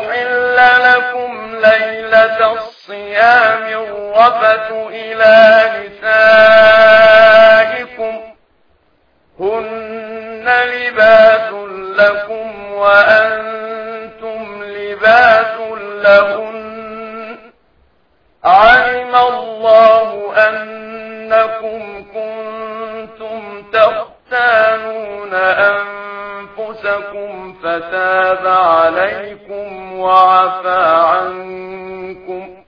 أحل لكم ليلة الصيام الرفث إلى نسائكم هن لباس لكم وأنتم لباس لهن علم الله أنكم كنتم تختانون أنفسكم فتاب عليكم وعفى عنكم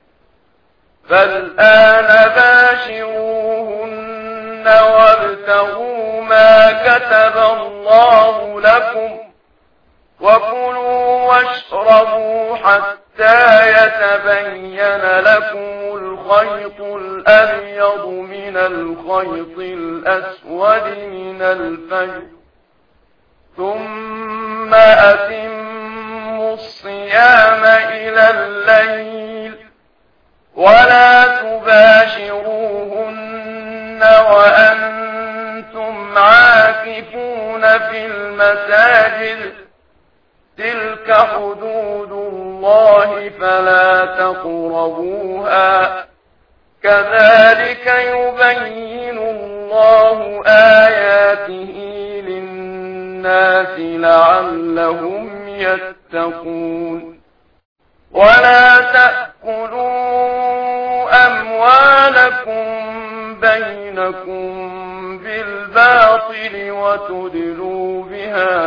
فالآن باشروهن وابتغوا ما كتب الله لكم وكلوا واشربوا حتى يتبين لكم الخيط الأبيض من الخيط الأسود من الفجر ثم أتموا الصيام إلى الليل ولا تباشروهن وأنتم عاكفون في المساجد تلك حدود الله فلا تقربوها كذلك يبين الله آياته للناس لعلهم يتقون ولا تأكلوا أموالكم بينكم بالباطل وتدلوا بها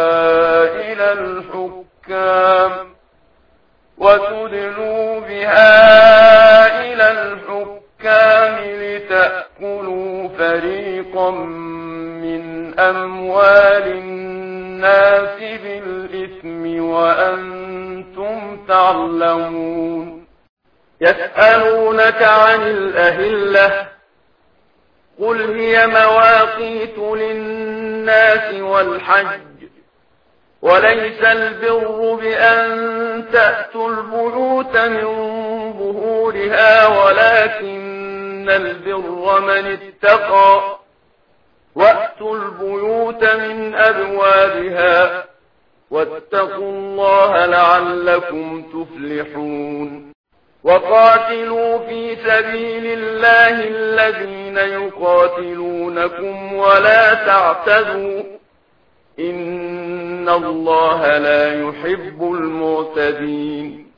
إلى الحكام لتأكلوا فريقا من أموال الناس بالإثم وأنتم تعلمون يسألونك عن الأهلة قل هي مواقيت للناس والحج وليس البر بأن تأتوا البيوت من ظهورها ولكن البر من اتقى وأتوا البيوت من أبوابها واتقوا الله لعلكم تفلحون وقاتلوا في سبيل الله الذين يقاتلونكم ولا تعتدوا إن الله لا يحب المعتدين